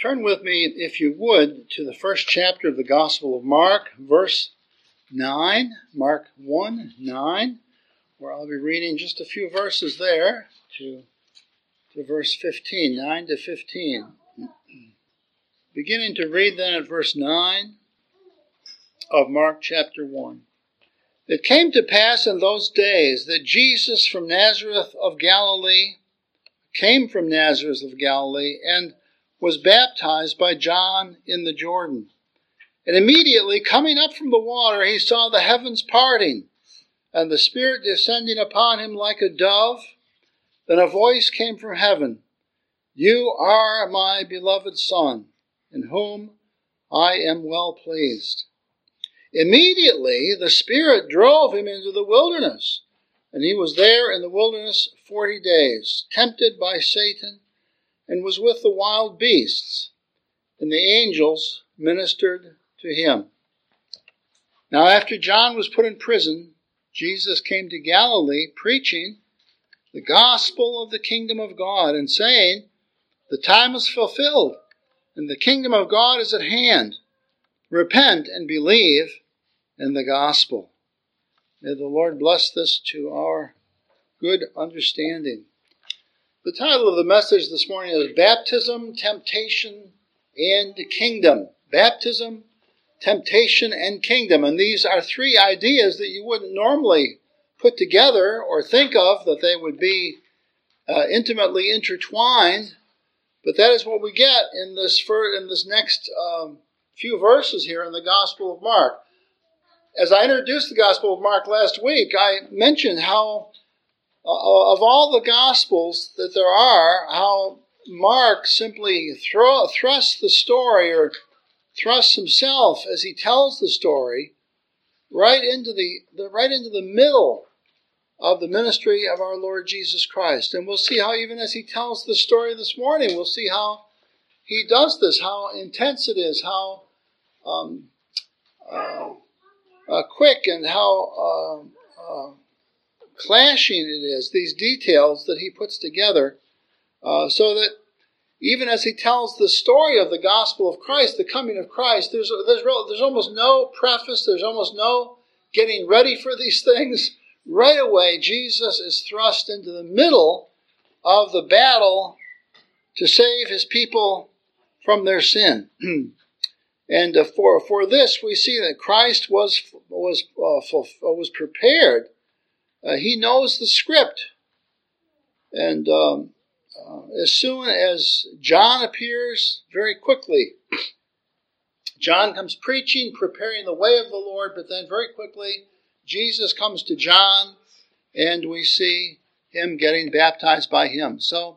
Turn with me, if you would, to the first chapter of the Gospel of Mark, verse 9, Mark 1:9, where I'll be reading just a few verses there to verse 15, 9 to 15. Beginning to read then at verse 9 of Mark chapter 1. It came to pass in those days that Jesus came from Nazareth of Galilee, and was baptized by John in the Jordan. And immediately coming up from the water, he saw the heavens parting, and the Spirit descending upon him like a dove. Then a voice came from heaven, "You are my beloved Son, in whom I am well pleased." Immediately the Spirit drove him into the wilderness, and he was there in the wilderness 40 days, tempted by Satan, and was with the wild beasts, and the angels ministered to him. Now after John was put in prison, Jesus came to Galilee, preaching the gospel of the kingdom of God, and saying, "The time is fulfilled, and the kingdom of God is at hand. Repent and believe in the gospel." May the Lord bless this to our good understanding. The title of the message this morning is Baptism, Temptation, and Kingdom. Baptism, Temptation, and Kingdom. And these are three ideas that you wouldn't normally put together or think of, that they would be intimately intertwined. But that is what we get in this next few verses here in the Gospel of Mark. As I introduced the Gospel of Mark last week, I mentioned how of all the Gospels that there are, how Mark simply thrusts the story, or thrusts himself as he tells the story, right into the middle of the ministry of our Lord Jesus Christ. And we'll see how, even as he tells the story this morning, we'll see how he does this, how intense it is, how quick and how clashing it is, these details that he puts together, so that even as he tells the story of the gospel of Christ, the coming of Christ, there's almost no preface, there's almost no getting ready for these things. Right away, Jesus is thrust into the middle of the battle to save his people from their sin. And for this, we see that Christ was prepared. He knows the script. And as soon as John appears, very quickly, John comes preaching, preparing the way of the Lord, but then very quickly, Jesus comes to John, and we see him getting baptized by him. So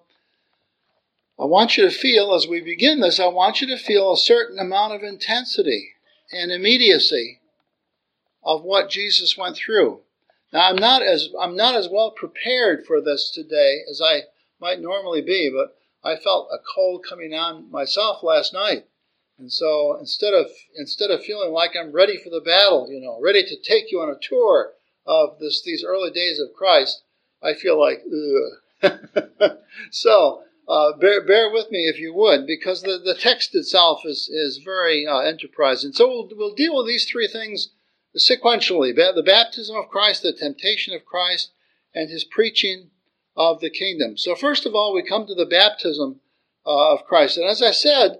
I want you to feel, as we begin this, I want you to feel a certain amount of intensity and immediacy of what Jesus went through. Now, I'm not as well prepared for this today as I might normally be, but I felt a cold coming on myself last night. And so instead of feeling like I'm ready for the battle, ready to take you on a tour of these early days of Christ, I feel like, ugh. So bear with me if you would, because the text itself is very enterprising. So we'll deal with these three things sequentially: the baptism of Christ, the temptation of Christ, and his preaching of the kingdom. So first of all, we come to the baptism of Christ. And as I said,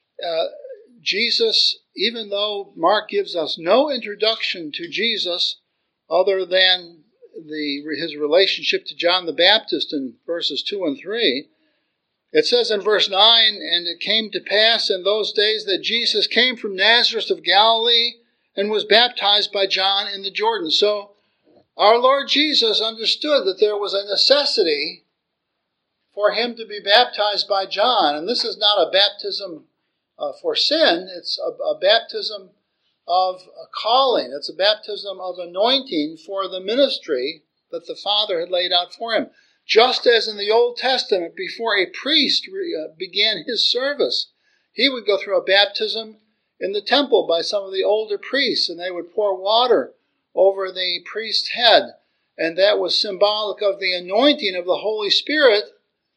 Jesus, even though Mark gives us no introduction to Jesus other than his relationship to John the Baptist in verses 2 and 3, it says in verse 9, "And it came to pass in those days that Jesus came from Nazareth of Galilee and was baptized by John in the Jordan." So our Lord Jesus understood that there was a necessity for him to be baptized by John. And this is not a baptism for sin. It's a baptism of a calling. It's a baptism of anointing for the ministry that the Father had laid out for him. Just as in the Old Testament, before a priest began his service, he would go through a baptism in the temple by some of the older priests, and they would pour water over the priest's head. And that was symbolic of the anointing of the Holy Spirit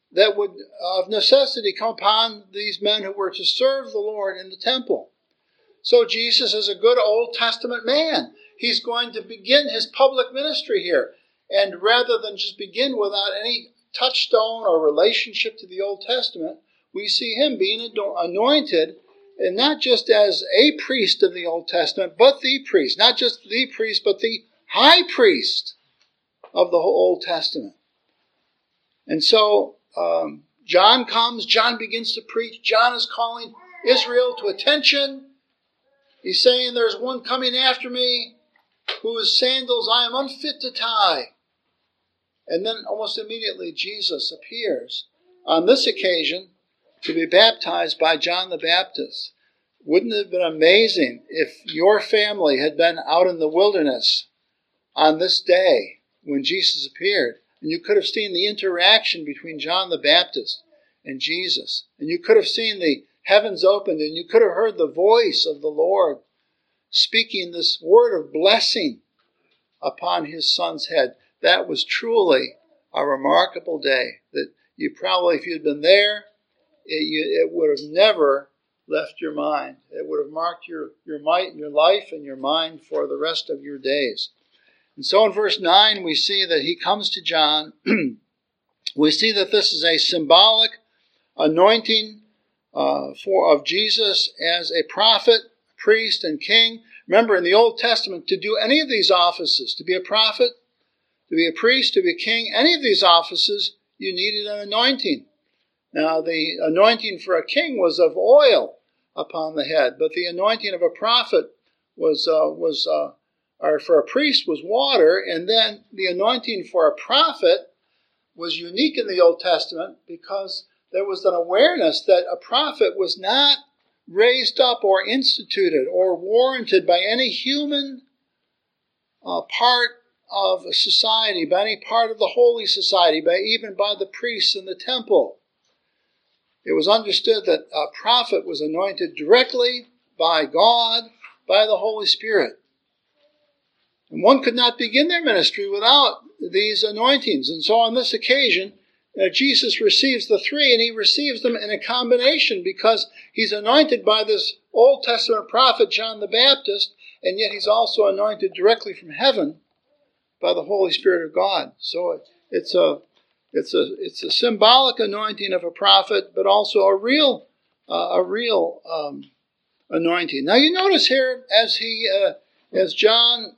that would of necessity come upon these men who were to serve the Lord in the temple. So Jesus is a good Old Testament man. He's going to begin his public ministry here. And rather than just begin without any touchstone or relationship to the Old Testament, we see him being anointed, and not just as a priest of the Old Testament, but the priest. Not just the priest, but the high priest of the whole Old Testament. And so John comes, John begins to preach. John is calling Israel to attention. He's saying, there's one coming after me whose sandals I am unfit to tie. And then almost immediately Jesus appears on this occasion to be baptized by John the Baptist. Wouldn't it have been amazing if your family had been out in the wilderness on this day when Jesus appeared, and you could have seen the interaction between John the Baptist and Jesus, and you could have seen the heavens opened, and you could have heard the voice of the Lord speaking this word of blessing upon his son's head. That was truly a remarkable day that you probably, if you'd been there, it would have never left your mind. It would have marked your life and your mind for the rest of your days. And so in verse 9, we see that he comes to John. We see that this is a symbolic anointing of Jesus as a prophet, priest, and king. Remember, in the Old Testament, to do any of these offices, to be a prophet, to be a priest, to be a king, any of these offices, you needed an anointing. Now, the anointing for a king was of oil upon the head, but the anointing of a prophet or for a priest was water, and then the anointing for a prophet was unique in the Old Testament because there was an awareness that a prophet was not raised up or instituted or warranted by any human part of a society, by any part of the holy society, even by the priests in the temple. It was understood that a prophet was anointed directly by God, by the Holy Spirit. And one could not begin their ministry without these anointings. And so on this occasion, Jesus receives the three, and he receives them in a combination because he's anointed by this Old Testament prophet, John the Baptist, and yet he's also anointed directly from heaven by the Holy Spirit of God. So it's a symbolic anointing of a prophet, but also a real anointing. Now you notice here as John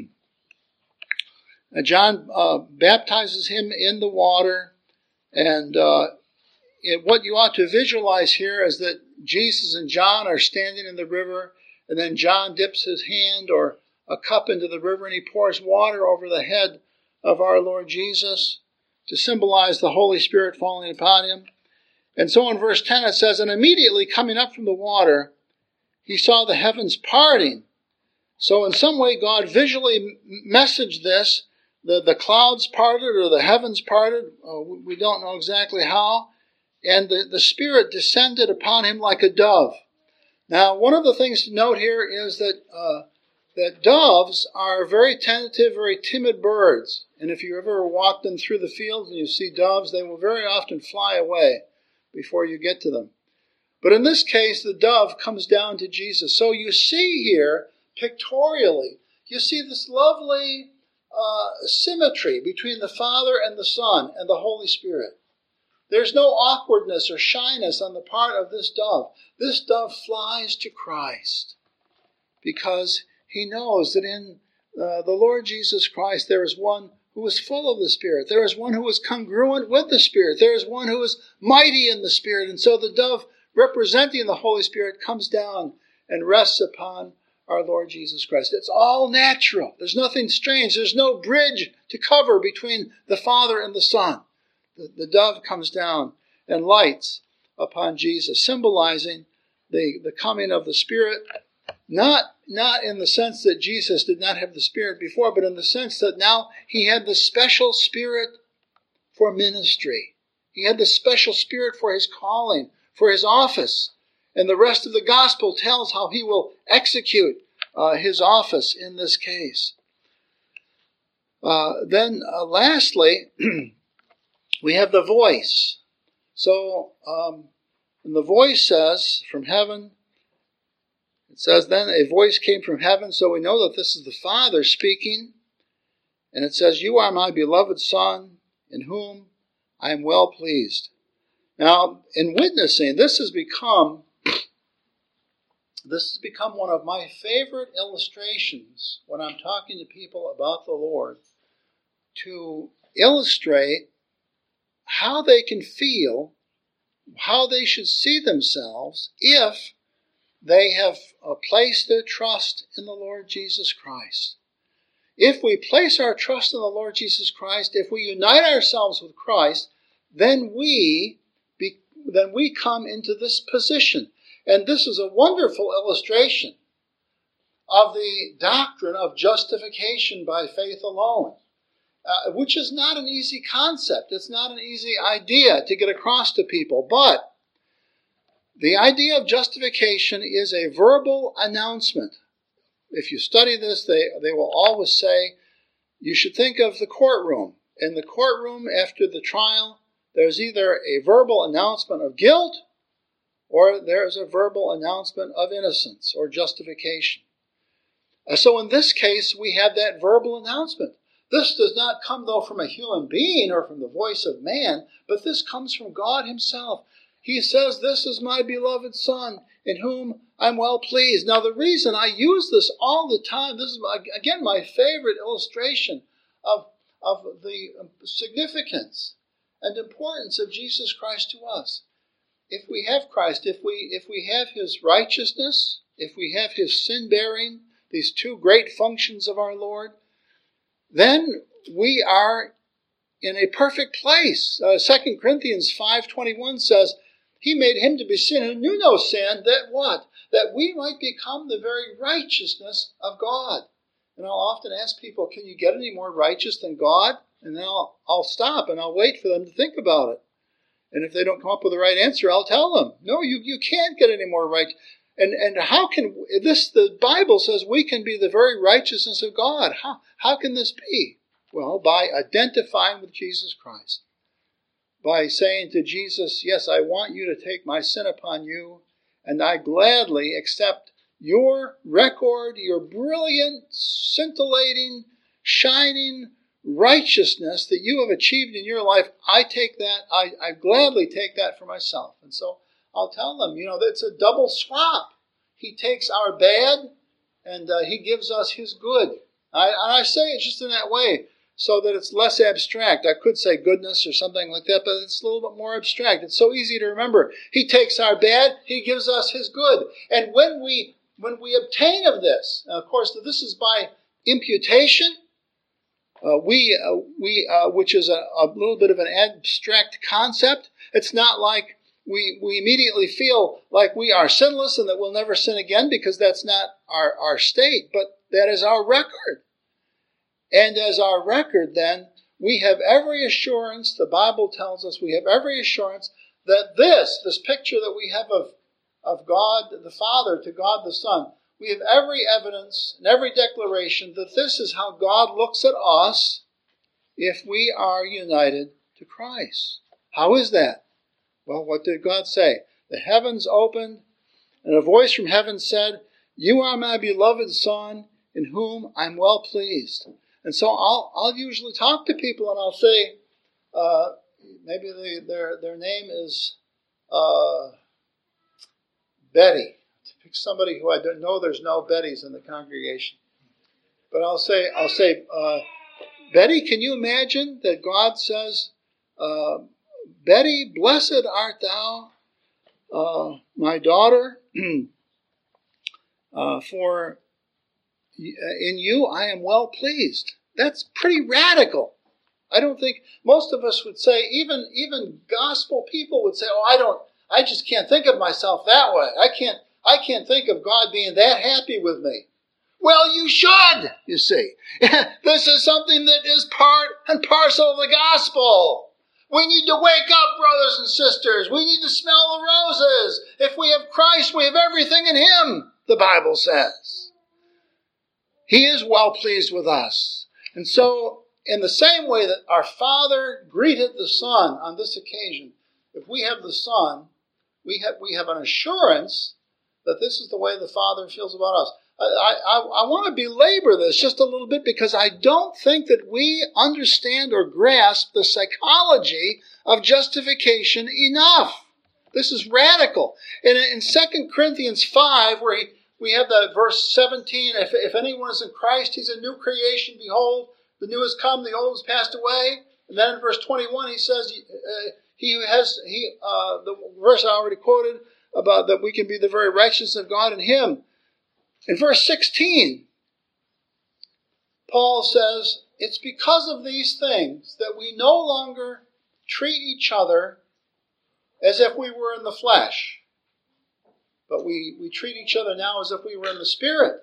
baptizes him in the water, and what you ought to visualize here is that Jesus and John are standing in the river, and then John dips his hand or a cup into the river, and he pours water over the head of our Lord Jesus to symbolize the Holy Spirit falling upon him. And so in verse 10 it says, and immediately coming up from the water, he saw the heavens parting. So in some way God visually messaged this. The clouds parted or the heavens parted. We don't know exactly how. And the Spirit descended upon him like a dove. Now, one of the things to note here is that doves are very tentative, very timid birds. And if you ever walk them through the fields and you see doves, they will very often fly away before you get to them. But in this case, the dove comes down to Jesus. So you see here, pictorially, you see this lovely symmetry between the Father and the Son and the Holy Spirit. There's no awkwardness or shyness on the part of this dove. This dove flies to Christ because he knows that in the Lord Jesus Christ there is one who is full of the Spirit. There is one who is congruent with the Spirit. There is one who is mighty in the Spirit. And so the dove, representing the Holy Spirit, comes down and rests upon our Lord Jesus Christ. It's all natural. There's nothing strange. There's no bridge to cover between the Father and the Son. The dove comes down and lights upon Jesus, symbolizing the coming of the Spirit, not in the sense that Jesus did not have the Spirit before, but in the sense that now he had the special Spirit for ministry. He had the special Spirit for his calling, for his office. And the rest of the gospel tells how he will execute his office in this case. Then lastly, we have the voice. So, and the voice says from heaven, it says, then a voice came from heaven, so we know that this is the Father speaking. And it says, you are my beloved Son, in whom I am well pleased. Now, in witnessing, this has become one of my favorite illustrations when I'm talking to people about the Lord, to illustrate how they can feel, how they should see themselves if they have placed their trust in the Lord Jesus Christ. If we place our trust in the Lord Jesus Christ, if we unite ourselves with Christ, then we come into this position. And this is a wonderful illustration of the doctrine of justification by faith alone, which is not an easy concept. It's not an easy idea to get across to people. But the idea of justification is a verbal announcement. If you study this, they will always say, you should think of the courtroom. In the courtroom after the trial, there's either a verbal announcement of guilt or there's a verbal announcement of innocence or justification. So in this case, we have that verbal announcement. This does not come, though, from a human being or from the voice of man, but this comes from God himself. He says, this is my beloved Son, in whom I'm well pleased. Now, the reason I use this all the time, this is, again, my favorite illustration of the significance and importance of Jesus Christ to us. If we have Christ, if we have his righteousness, if we have his sin-bearing, these two great functions of our Lord, then we are in a perfect place. 2 Corinthians 5:21 says, he made him to be sin who knew no sin, that what? That we might become the very righteousness of God. And I'll often ask people, can you get any more righteous than God? And then I'll stop and I'll wait for them to think about it. And if they don't come up with the right answer, I'll tell them, no, you can't get any more right. And how can this, the Bible says we can be the very righteousness of God. How can this be? Well, by identifying with Jesus Christ. By saying to Jesus, yes, I want you to take my sin upon you, and I gladly accept your record, your brilliant, scintillating, shining righteousness that you have achieved in your life. I take that, I gladly take that for myself. And so I'll tell them, it's a double swap. He takes our bad and he gives us his good. I say it just in that way so that it's less abstract. I could say goodness or something like that, but it's a little bit more abstract. It's so easy to remember. He takes our bad, he gives us his good. And when we obtain of this, of course, this is by imputation, which is a little bit of an abstract concept. It's not like we immediately feel like we are sinless and that we'll never sin again, because that's not our state, but that is our record. And as our record, then, we have every assurance, the Bible tells us, we have every assurance that this picture that we have of God the Father to God the Son, we have every evidence and every declaration that this is how God looks at us if we are united to Christ. How is that? Well, what did God say? The heavens opened, and a voice from heaven said, you are my beloved Son, in whom I'm well pleased. And so I'll usually talk to people and I'll say, maybe their name is Betty. To pick somebody who I don't know, there's no Bettys in the congregation. But I'll say, Betty, can you imagine that God says, Betty, blessed art thou, my daughter, for in you I am well pleased. That's pretty radical. I don't think most of us would say, even gospel people would say, I just can't think of myself that way. I can't think of God being that happy with me. Well, you should, you see. This is something that is part and parcel of the gospel. We need to wake up, brothers and sisters. We need to smell the roses. If we have Christ, we have everything in him, the Bible says. He is well pleased with us. And so, in the same way that our Father greeted the Son on this occasion, if we have the Son, we have an assurance that this is the way the Father feels about us. I want to belabor this just a little bit because I don't think that we understand or grasp the psychology of justification enough. This is radical. And in 2 Corinthians 5, where we have that verse 17, if anyone is in Christ, he's a new creation. Behold, the new has come, the old has passed away. And then in verse 21, he says, the verse I already quoted about that we can be the very righteousness of God in him. In verse 16, Paul says, it's because of these things that we no longer treat each other as if we were in the flesh, but we treat each other now as if we were in the Spirit.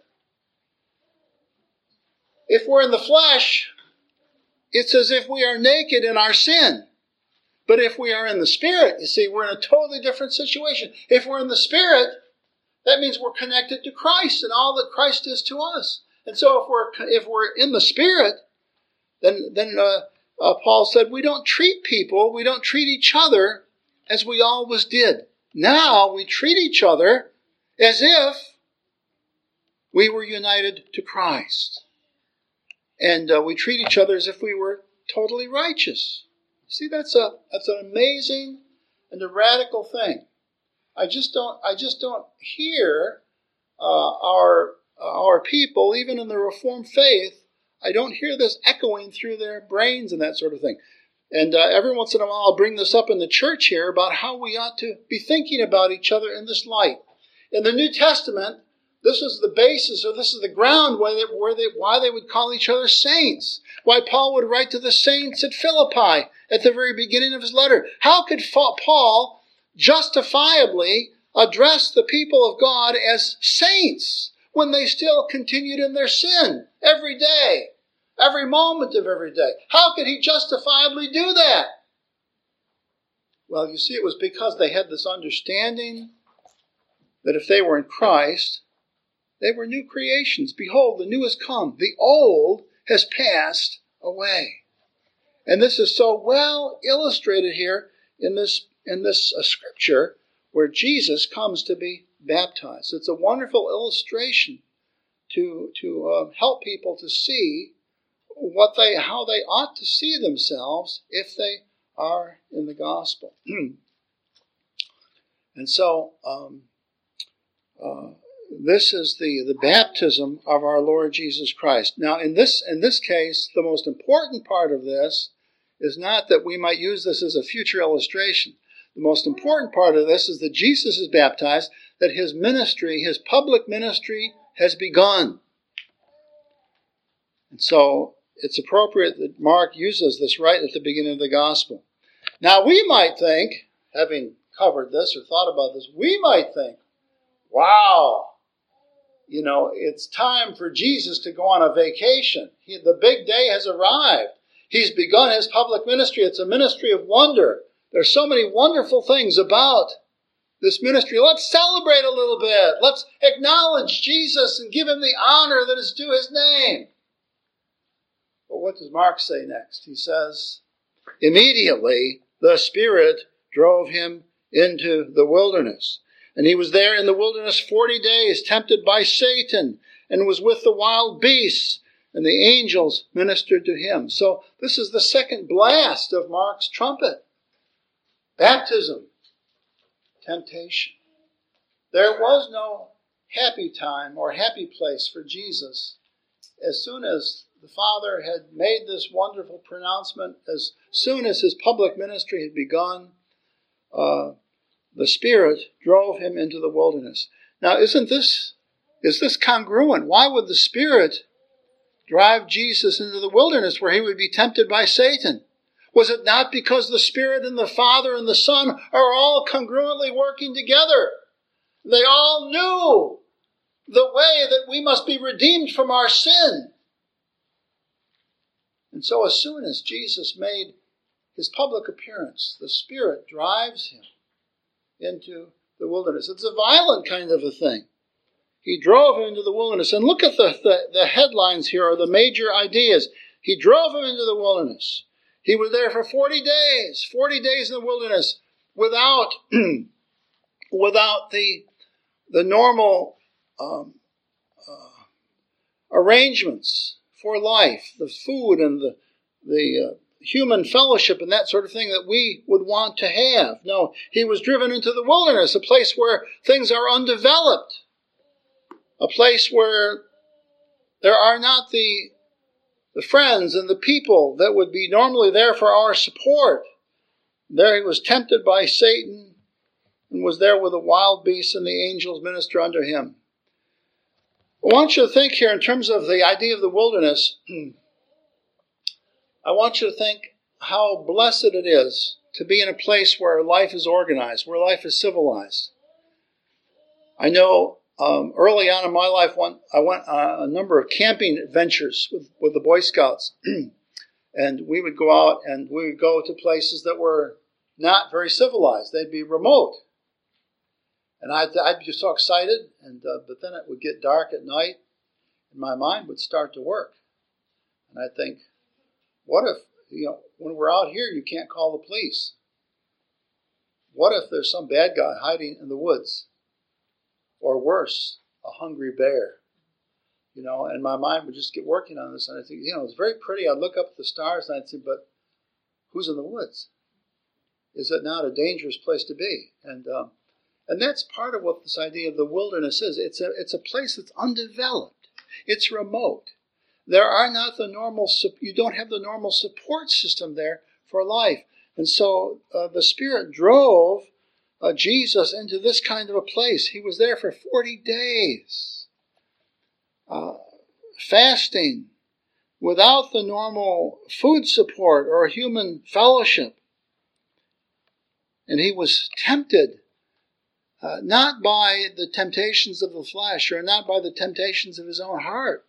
If we're in the flesh, it's as if we are naked in our sin. But if we are in the Spirit, you see, we're in a totally different situation. If we're in the Spirit, that means we're connected to Christ and all that Christ is to us. And so if we're in the Spirit, then Paul said, we don't treat people, we don't treat each other as we always did. Now we treat each other as if we were united to Christ. And we treat each other as if we were totally righteous. See, that's an amazing and a radical thing. I just don't hear our people, even in the Reformed faith, I don't hear this echoing through their brains and that sort of thing. And every once in a while I'll bring this up in the church here about how we ought to be thinking about each other in this light. In the New Testament, this is the basis, or this is the ground why they would call each other saints. Why Paul would write to the saints at Philippi at the very beginning of his letter. How could Paul justifiably address the people of God as saints when they still continued in their sin every day, every moment of every day? How could he justifiably do that? Well, you see, it was because they had this understanding that if they were in Christ, they were new creations. Behold, the new has come. The old has passed away. And this is so well illustrated here in this scripture where Jesus comes to be baptized. It's a wonderful illustration to help people to see how they ought to see themselves if they are in the gospel. And so this is the baptism of our Lord Jesus Christ. Now, in this case, the most important part of this is not that we might use this as a future illustration. The most important part of this is that Jesus is baptized, that his ministry, his public ministry, has begun. And so it's appropriate that Mark uses this right at the beginning of the gospel. Now, we might think, having covered this or thought about this, we might think, wow, it's time for Jesus to go on a vacation. The big day has arrived. He's begun his public ministry. It's a ministry of wonder. There's so many wonderful things about this ministry. Let's celebrate a little bit. Let's acknowledge Jesus and give him the honor that is due his name. But what does Mark say next? He says, immediately the Spirit drove him into the wilderness. And he was there in the wilderness 40 days, tempted by Satan, and was with the wild beasts, and the angels ministered to him. So this is the second blast of Mark's trumpet. Baptism, temptation. There was no happy time or happy place for Jesus. As soon as the Father had made this wonderful pronouncement, as soon as his public ministry had begun, the Spirit drove him into the wilderness. Now, is this congruent? Why would the Spirit drive Jesus into the wilderness where he would be tempted by Satan? Was it not because the Spirit and the Father and the Son are all congruently working together? They all knew the way that we must be redeemed from our sin. And so as soon as Jesus made his public appearance, the Spirit drives him into the wilderness. It's a violent kind of a thing. He drove him into the wilderness. And look at the headlines here, are the major ideas. He drove him into the wilderness. He was there for 40 days in the wilderness, without without the normal arrangements for life, the food and the human fellowship and that sort of thing that we would want to have. No, he was driven into the wilderness, a place where things are undeveloped, a place where there are not the friends and the people that would be normally there for our support. There he was tempted by Satan and was there with the wild beasts, and the angels minister unto him. I want you to think here in terms of the idea of the wilderness. I want you to think how blessed it is to be in a place where life is organized, where life is civilized. I know early on in my life, I went on a number of camping adventures with the Boy Scouts. And we would go out and we would go to places that were not very civilized. They'd be remote. And I'd be so excited, but then it would get dark at night, and my mind would start to work. And I'd think, what if, when we're out here, you can't call the police? What if there's some bad guy hiding in the woods? Or worse, a hungry bear? And my mind would just get working on this. And I think, it's very pretty. I'd look up at the stars and I'd say, but who's in the woods? Is it not a dangerous place to be? And that's part of what this idea of the wilderness is. It's a place that's undeveloped. It's remote. There are not you don't have the normal support system there for life. And so the Spirit drove Jesus into this kind of a place. He was there for 40 days, fasting, without the normal food support or human fellowship. And he was tempted, not by the temptations of the flesh or not by the temptations of his own heart.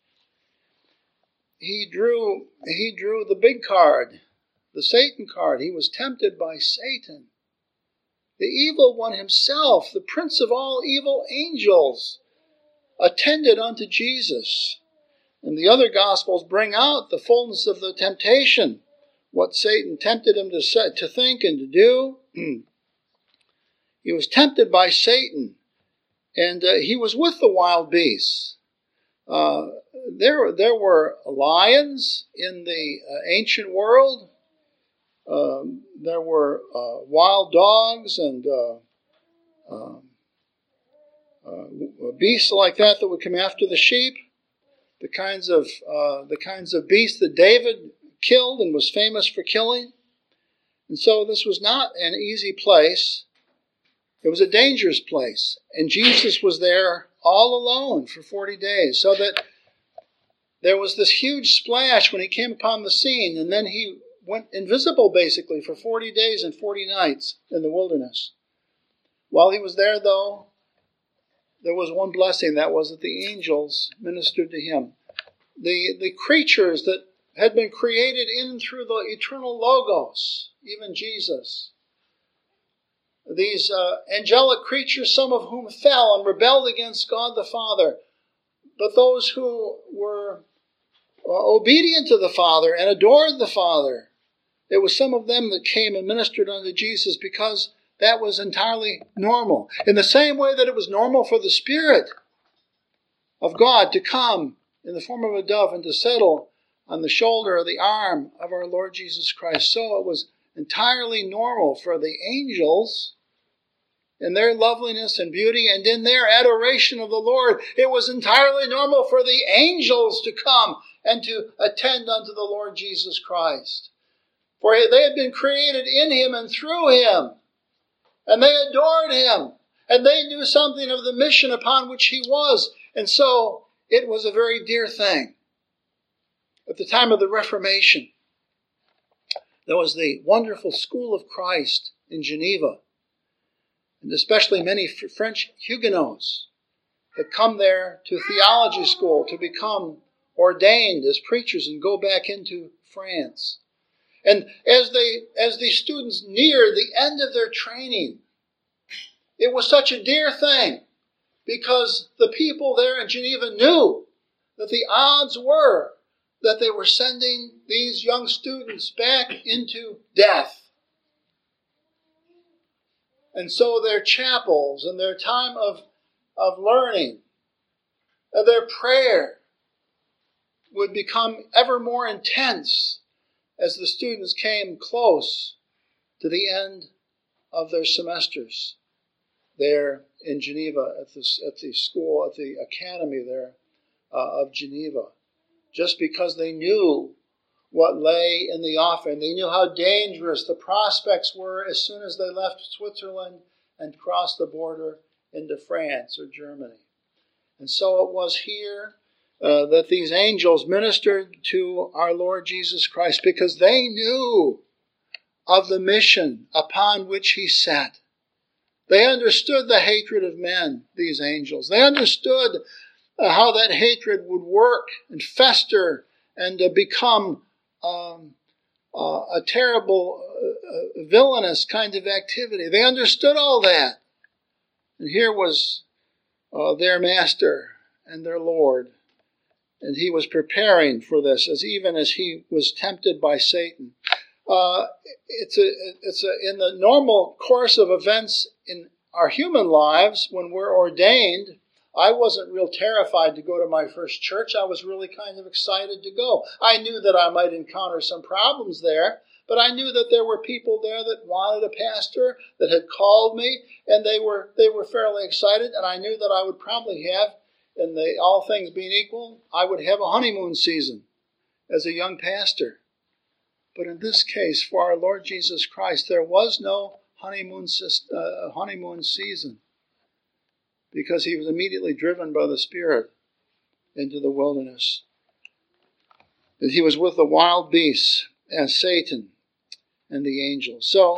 He drew the big card, the Satan card. He was tempted by Satan, the evil one himself, the prince of all evil angels, attended unto Jesus. And the other Gospels bring out the fullness of the temptation, what Satan tempted him to think and to do. He was tempted by Satan, and he was with the wild beasts. There were lions in the ancient world. There were wild dogs and beasts like that would come after the sheep. The kinds of beasts that David killed and was famous for killing. And so this was not an easy place. It was a dangerous place. And Jesus was there all alone for 40 days. So that there was this huge splash when he came upon the scene. And then he went invisible basically for 40 days and 40 nights in the wilderness. While he was there, though, there was one blessing. That was that the angels ministered to him. The creatures that had been created in and through the eternal Logos, even Jesus. These angelic creatures, some of whom fell and rebelled against God the Father, but those who were obedient to the Father and adored the Father, it was some of them that came and ministered unto Jesus because that was entirely normal. In the same way that it was normal for the Spirit of God to come in the form of a dove and to settle on the shoulder or the arm of our Lord Jesus Christ, so it was entirely normal for the angels in their loveliness and beauty and in their adoration of the Lord. It was entirely normal for the angels to come and to attend unto the Lord Jesus Christ. For they had been created in him and through him. And they adored him. And they knew something of the mission upon which he was. And so it was a very dear thing. At the time of the Reformation, there was the wonderful School of Christ in Geneva. And especially many French Huguenots had come there to theology school to become ordained as preachers and go back into France. And as these students neared the end of their training, it was such a dear thing because the people there in Geneva knew that the odds were that they were sending these young students back into death. And so their chapels and their time of learning, their prayer would become ever more intense as the students came close to the end of their semesters there in Geneva at the school, at the academy there of Geneva. Just because they knew what lay in the offing. They knew how dangerous the prospects were as soon as they left Switzerland and crossed the border into France or Germany. And so it was here that these angels ministered to our Lord Jesus Christ because they knew of the mission upon which he sat. They understood the hatred of men, these angels. They understood how that hatred would work and fester and become a terrible, villainous kind of activity. They understood all that. And here was their master and their Lord. And he was preparing for this, even as he was tempted by Satan. It's in the normal course of events in our human lives, when we're ordained, I wasn't real terrified to go to my first church. I was really kind of excited to go. I knew that I might encounter some problems there, but I knew that there were people there that wanted a pastor, that had called me, and they were fairly excited, and I knew that I would probably have, and all things being equal, I would have a honeymoon season as a young pastor. But in this case, for our Lord Jesus Christ, there was no honeymoon season, because he was immediately driven by the Spirit into the wilderness. That he was with the wild beasts as Satan and the angels. So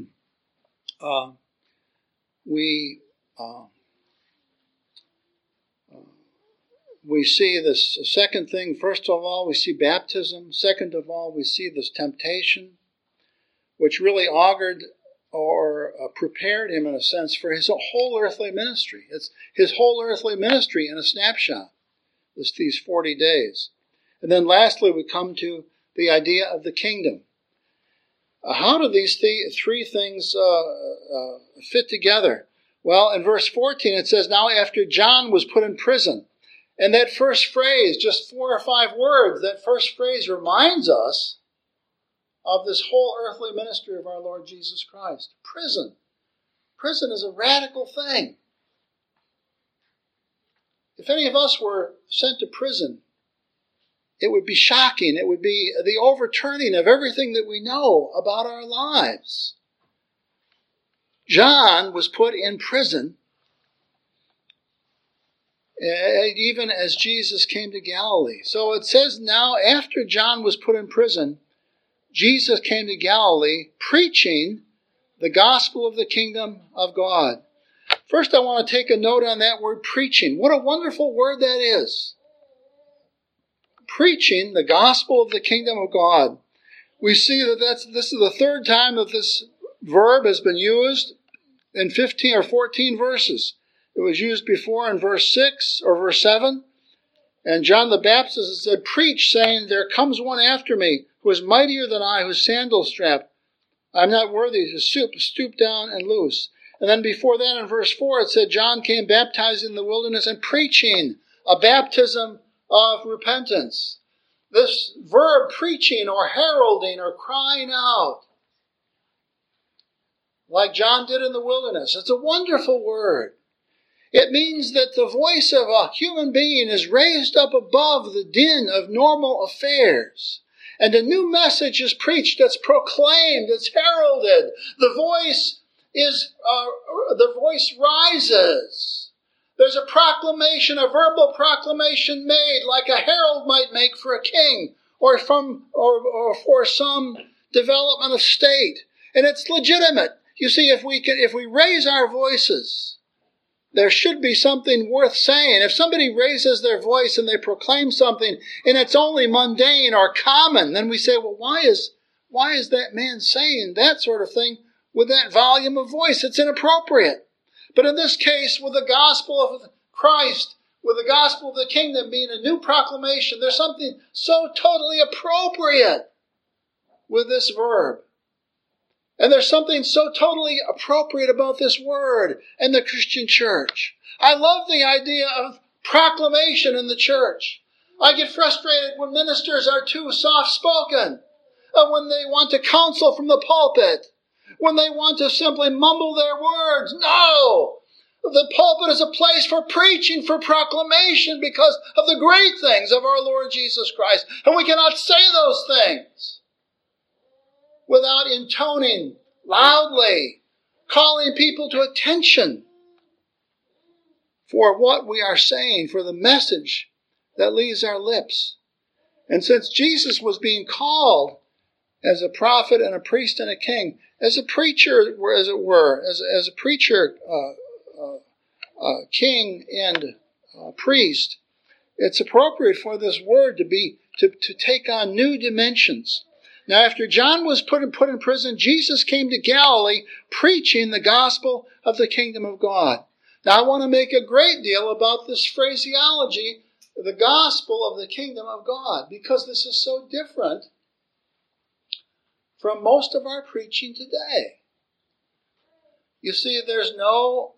we see this second thing. First of all, we see baptism. Second of all, we see this temptation, which really augured or prepared him, in a sense, for his whole earthly ministry. It's his whole earthly ministry in a snapshot, these 40 days. And then lastly, we come to the idea of the kingdom. How do these three things fit together? Well, in verse 14, it says, "Now after John was put in prison." And that first phrase, just 4 or 5 words, that first phrase reminds us of this whole earthly ministry of our Lord Jesus Christ. Prison. Prison is a radical thing. If any of us were sent to prison, it would be shocking. It would be the overturning of everything that we know about our lives. John was put in prison, even as Jesus came to Galilee. So it says now, after John was put in prison, Jesus came to Galilee preaching the gospel of the kingdom of God. First, I want to take a note on that word preaching. What a wonderful word that is. Preaching the gospel of the kingdom of God. We see that this is the third time that this verb has been used in 15 or 14 verses. It was used before in verse 6 or verse 7. And John the Baptist said, "Preach, saying, there comes one after me, who is mightier than I, whose sandal strap I'm not worthy to stoop down and loose." And then before that in verse 4 it said, John came baptizing in the wilderness and preaching a baptism of repentance. This verb, preaching or heralding or crying out, like John did in the wilderness, it's a wonderful word. It means that the voice of a human being is raised up above the din of normal affairs. And a new message is preached, that's proclaimed, that's heralded. The voice rises. There's a proclamation, a verbal proclamation made, like a herald might make for a king or for some development of state. And it's legitimate. You see, if we raise our voices, there should be something worth saying. If somebody raises their voice and they proclaim something and it's only mundane or common, then we say, well, why is that man saying that sort of thing with that volume of voice? It's inappropriate. But in this case, with the gospel of Christ, with the gospel of the kingdom being a new proclamation, there's something so totally appropriate with this verb. And there's something so totally appropriate about this word and the Christian church. I love the idea of proclamation in the church. I get frustrated when ministers are too soft-spoken, when they want to counsel from the pulpit, when they want to simply mumble their words. No! The pulpit is a place for preaching, for proclamation, because of the great things of our Lord Jesus Christ. And we cannot say those things without intoning loudly, calling people to attention for what we are saying, for the message that leaves our lips. And since Jesus was being called as a prophet and a priest and a king, as a preacher, as it were, as a preacher, king and priest, it's appropriate for this word to take on new dimensions. Now, after John was put in prison, Jesus came to Galilee preaching the gospel of the kingdom of God. Now, I want to make a great deal about this phraseology, the gospel of the kingdom of God, because this is so different from most of our preaching today. You see, there's no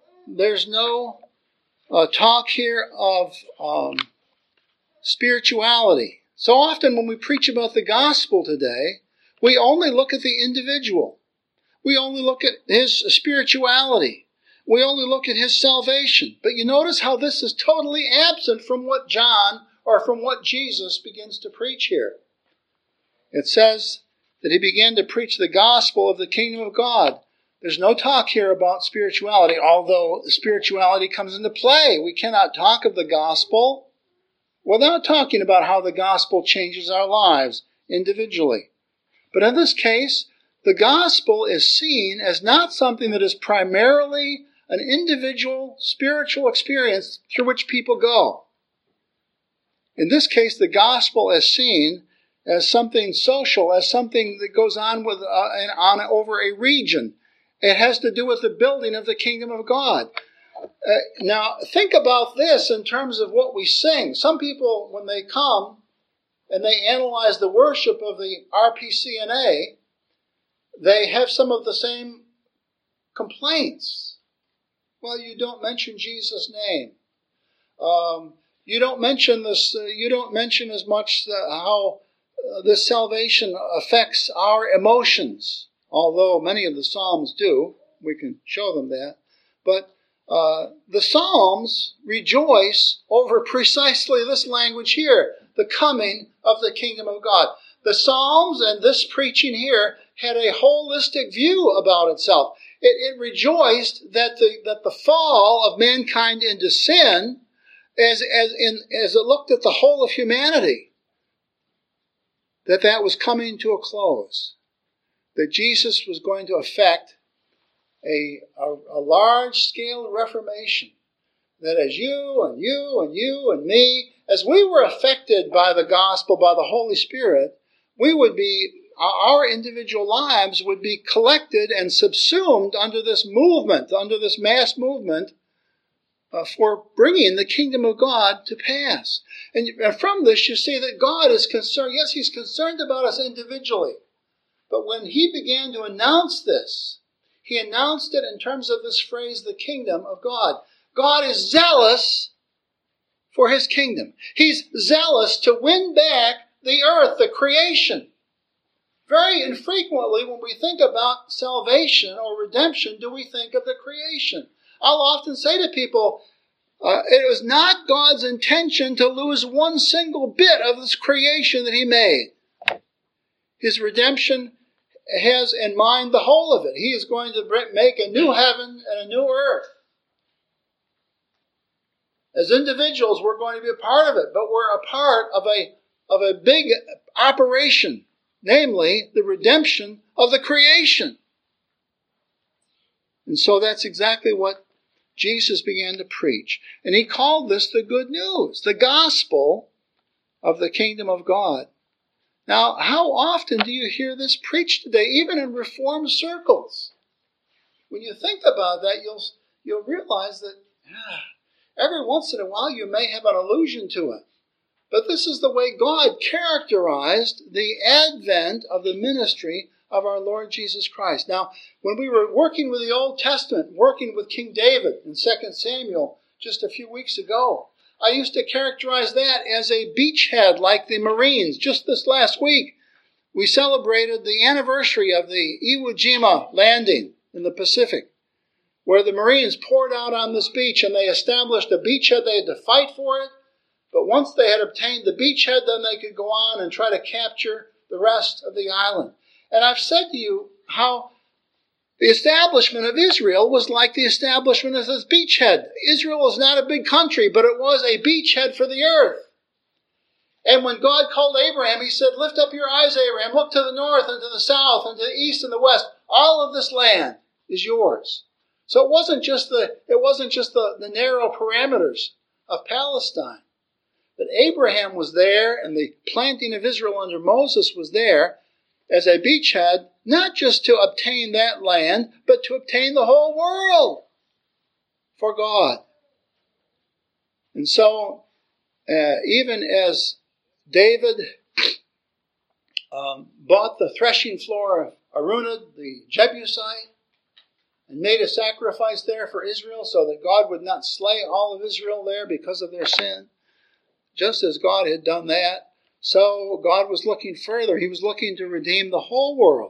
talk here of spirituality. So often when we preach about the gospel today, we only look at the individual. We only look at his spirituality. We only look at his salvation. But you notice how this is totally absent from what John or from what Jesus begins to preach here. It says that he began to preach the gospel of the kingdom of God. There's no talk here about spirituality, although spirituality comes into play. We cannot talk of the gospel without talking about how the gospel changes our lives individually. But in this case, the gospel is seen as not something that is primarily an individual spiritual experience through which people go. In this case, the gospel is seen as something social, as something that goes on over a region. It has to do with the building of the kingdom of God. Now, think about this in terms of what we sing. Some people, when they come and they analyze the worship of the RPCNA, they have some of the same complaints. Well, you don't mention Jesus' name. You don't mention this. You don't mention as much how this salvation affects our emotions. Although many of the Psalms do, we can show them that. But the Psalms rejoice over precisely this language here, the coming of the kingdom of God. The Psalms and this preaching here had a holistic view about itself. It rejoiced that the fall of mankind into sin, as it looked at the whole of humanity, that was coming to a close. That Jesus was going to effect a large-scale reformation. That as you and you and you and me, as we were affected by the gospel, by the Holy Spirit, our individual lives would be collected and subsumed under this movement, under this mass movement for bringing the kingdom of God to pass. And from this you see that God is concerned. Yes, He's concerned about us individually. But when He began to announce this, He announced it in terms of this phrase, the kingdom of God. God is zealous for His kingdom. He's zealous to win back the earth, the creation. Very infrequently when we think about salvation or redemption do we think of the creation. I'll often say to people, it was not God's intention to lose one single bit of this creation that He made. His redemption has in mind the whole of it. He is going to make a new heaven and a new earth. As individuals, we're going to be a part of it, but we're a part of a big operation, namely the redemption of the creation. And so that's exactly what Jesus began to preach. And He called this the good news, the gospel of the kingdom of God. Now, how often do you hear this preached today, even in Reformed circles? When you think about that, you'll realize that every once in a while you may have an allusion to it. But this is the way God characterized the advent of the ministry of our Lord Jesus Christ. Now, when we were working with the Old Testament, working with King David in 2 Samuel just a few weeks ago, I used to characterize that as a beachhead like the Marines. Just this last week, we celebrated the anniversary of the Iwo Jima landing in the Pacific, where the Marines poured out on this beach and they established a beachhead. They had to fight for it, but once they had obtained the beachhead, then they could go on and try to capture the rest of the island. And I've said to you how the establishment of Israel was like the establishment of this beachhead. Israel is not a big country, but it was a beachhead for the earth. And when God called Abraham, he said, "Lift up your eyes, Abraham, look to the north and to the south and to the east and the west. All of this land is yours." So it wasn't just the narrow parameters of Palestine. But Abraham was there, and the planting of Israel under Moses was there as a beachhead, not just to obtain that land, but to obtain the whole world for God. And so, even as David bought the threshing floor of Araunah, the Jebusite, and made a sacrifice there for Israel so that God would not slay all of Israel there because of their sin, just as God had done that, so God was looking further. He was looking to redeem the whole world.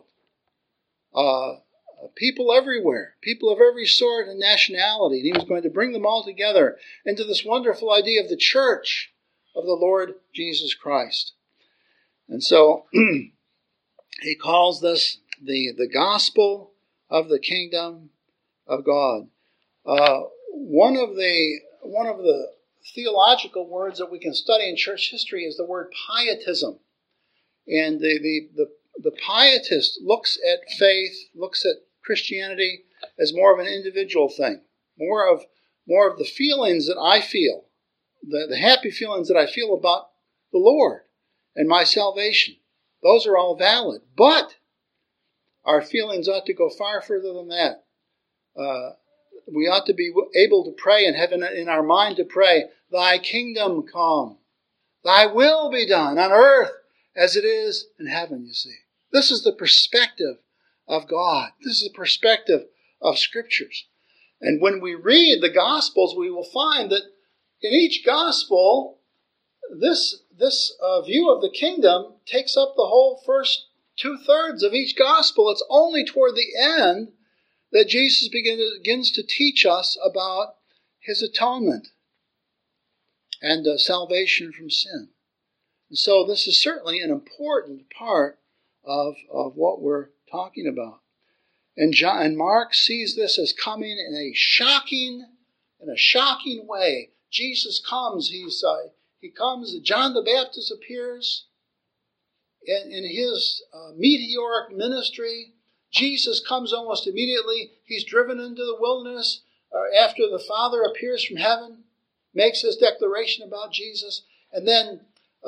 People everywhere, people of every sort and nationality. And he was going to bring them all together into this wonderful idea of the church of the Lord Jesus Christ. And so he calls this the gospel of the kingdom of God. One of the theological words that we can study in church history is the word pietism. And the pietist looks at faith, looks at Christianity as more of an individual thing, more of the feelings that I feel, the happy feelings that I feel about the Lord and my salvation. Those are all valid, but our feelings ought to go far further than that. We ought to be able to pray and have in our mind to pray, "Thy kingdom come, thy will be done on earth as it is in heaven," you see. This is the perspective of God. This is the perspective of Scriptures. And when we read the Gospels, we will find that in each Gospel, this view of the kingdom takes up the whole first 2/3 of each Gospel. It's only toward the end that Jesus begins to teach us about his atonement and salvation from sin. And so this is certainly an important part of what we're talking about. And Mark sees this as coming in a shocking way. Jesus comes. He comes. John the Baptist appears in his meteoric ministry. Jesus comes almost immediately. He's driven into the wilderness after the Father appears from heaven, makes his declaration about Jesus, and then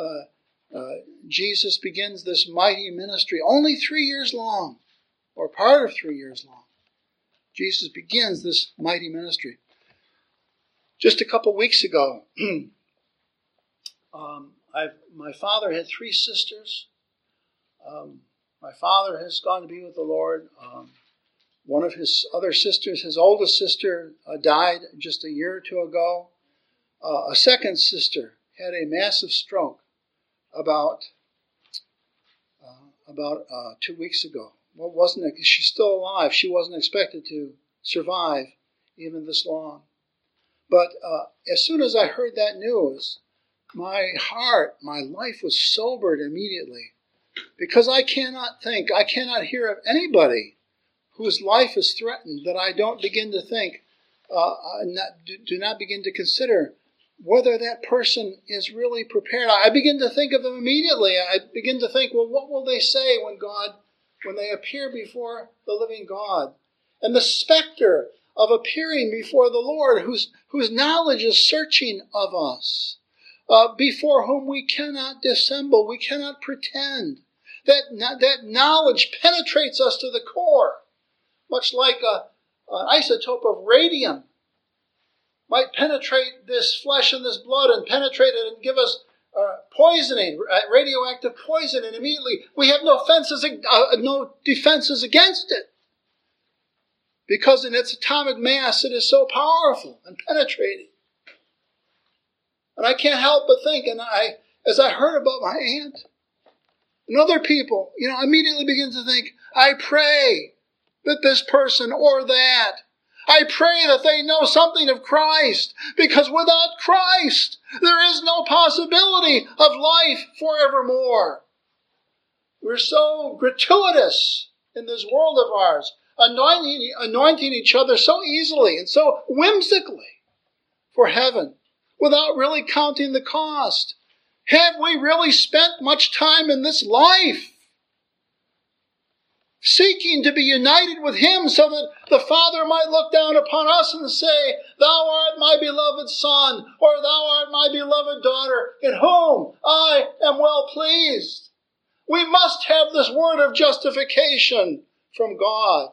Jesus begins this mighty ministry, only 3 years long, or part of 3 years long. Jesus begins this mighty ministry. Just a couple weeks ago, my father had 3 sisters. My father has gone to be with the Lord. One of his other sisters, his oldest sister, died just a year or two ago. A second sister had a massive stroke about 2 weeks ago. Well, she's still alive. She wasn't expected to survive even this long. But as soon as I heard that news, my life was sobered immediately. Because I cannot hear of anybody whose life is threatened that I don't begin to think, do not begin to consider whether that person is really prepared. I begin to think of them immediately. I begin to think, well, what will they say when they appear before the living God? And the specter of appearing before the Lord, whose knowledge is searching of us, before whom we cannot dissemble, we cannot pretend. That knowledge penetrates us to the core, much like an isotope of radium might penetrate this flesh and this blood and penetrate it and give us poisoning, radioactive poison, and immediately we have no defenses against it. Because in its atomic mass, it is so powerful and penetrating. And I can't help but think, as I heard about my aunt and other people, I immediately begin to think, I pray that this person or that, I pray that they know something of Christ, because without Christ, there is no possibility of life forevermore. We're so gratuitous in this world of ours, anointing each other so easily and so whimsically for heaven, without really counting the cost. Have we really spent much time in this life seeking to be united with Him so that the Father might look down upon us and say, Thou art my beloved Son, or Thou art my beloved daughter, in whom I am well pleased? We must have this word of justification from God,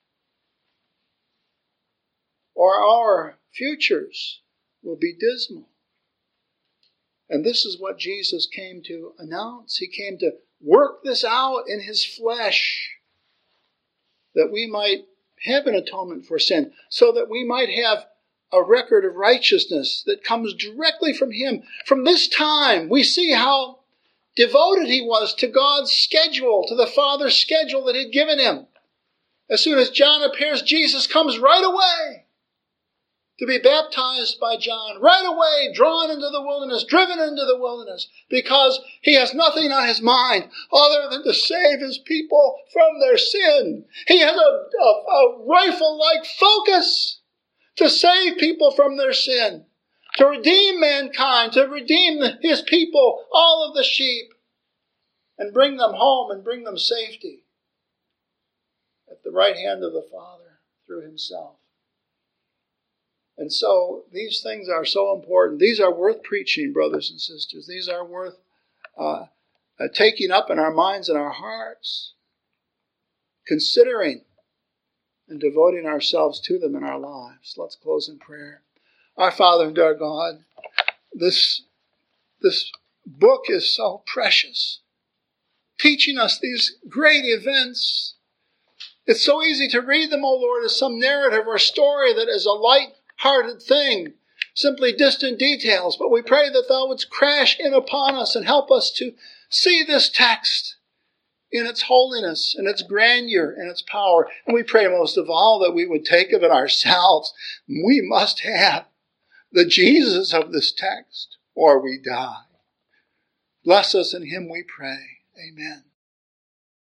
or our futures will be dismal. And this is what Jesus came to announce. He came to work this out in His flesh, that we might have an atonement for sin, so that we might have a record of righteousness that comes directly from Him. From this time, we see how devoted He was to God's schedule, to the Father's schedule that He'd given Him. As soon as John appears, Jesus comes right away to be baptized by John, right away drawn into the wilderness, driven into the wilderness, because He has nothing on His mind other than to save His people from their sin. He has a rifle-like focus to save people from their sin, to redeem mankind, to redeem His people, all of the sheep, and bring them home and bring them safety at the right hand of the Father through Himself. And so these things are so important. These are worth preaching, brothers and sisters. These are worth taking up in our minds and our hearts, considering and devoting ourselves to them in our lives. Let's close in prayer. Our Father and our God, this book is so precious, teaching us these great events. It's so easy to read them, O Lord, as some narrative or story that is a light-hearted thing, simply distant details. But we pray that Thou wouldst crash in upon us and help us to see this text in its holiness, in its grandeur, and its power. And we pray most of all that we would take of it ourselves. We must have the Jesus of this text, or we die. Bless us in Him, we pray. Amen.